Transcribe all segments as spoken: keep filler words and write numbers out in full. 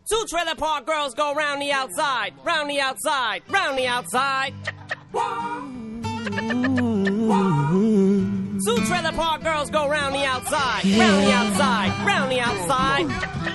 Two trailer park girls go round the outside, round the outside, round the outside. Two trailer park girls go round the outside, round the outside, round the outside.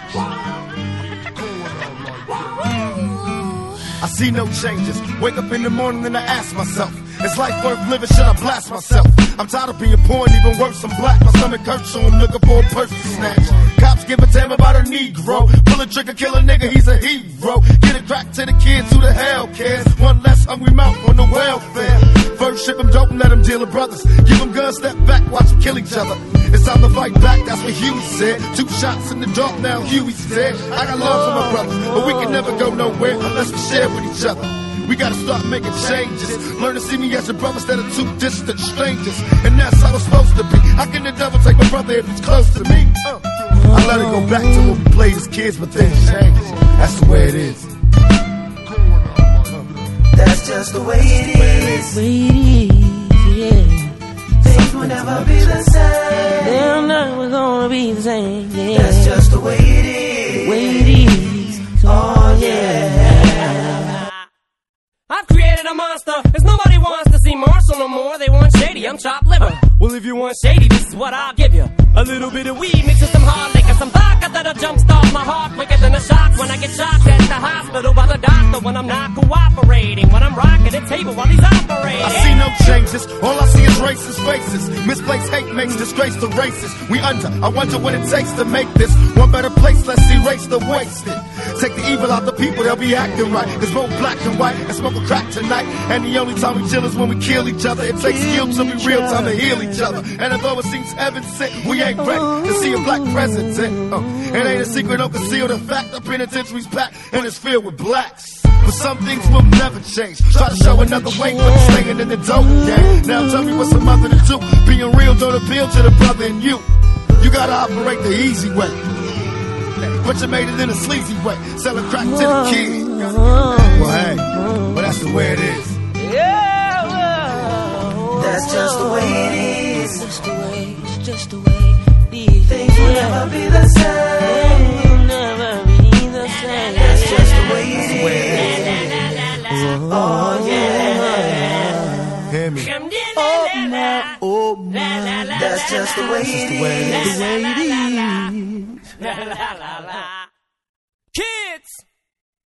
I see no changes. Wake up in the morning and I ask myself, is life worth living? Should I blast myself? I'm tired of being poor and even worse, I'm black. My stomach hurts, so I'm looking for a purse to snatch. Cops give a damn about a Negro. Pull a trigger, kill a nigga, he's a hero. Get it crack to the kids, who the hell cares? One less hungry mouth on the welfare. First ship them dope and let them deal with brothers. Give them guns, step back, watch them kill each other. It's time to fight back, that's what Huey said. Two shots in the dark, now Huey's dead. I got love for my brothers, but we can never go nowhere unless we share with each other. We gotta start making changes. Learn to see me as a brother instead of two distant strangers. And that's how it's supposed to be. How can the devil take my brother if he's close to me? Uh. I let it go back to when we played as kids, but things change. That's the way it is. That's just the way it is. The way it is, yeah. Things will never be the same. They're never gonna be the same, yeah. That's just the way it is. The way it is. Oh yeah. I've created a monster, cause nobody wants to see Marshall no more. They want shady, I'm chopped liver. Well, if you want shady, this is what I'll give you. A little bit of weed mixed with some hard liquor, some vodka that'll jumpstart my heart quicker than a shock when I get shocked at the hospital by the doctor when I'm not cooperating, when I'm rocking the table while he's operating. I see no changes, all I see is racist faces. Misplaced hate makes disgrace to races. We under, I wonder what it takes to make this one better place. Let's erase the wasted. Take the evil out the people, they'll be acting right. Cause both black and white and smoke a crack tonight. And the only time we chill is when we kill each other. It takes skill to be real time to heal each other. And although it seems heaven sent, we ain't ready to see a black president. Uh, it ain't a secret, don't conceal the fact. The penitentiary's packed and it's filled with blacks. But some things will never change. Try to show another way, but it's staying in the dope game. Now tell me what's a mother to do. Being real don't appeal to the brother in you. You gotta operate the easy way, but you made it in a sleazy way, selling crack to the kid. Well, hey, well, that's the way it is. Yeah, well, that's just the way it is. Just the way, it's just the way it is. Things will never be the same. They'll never be the same. That's just the way it is. Oh yeah. Hear me. Oh my, oh my. That's just the way it is. The way it is. La la la la.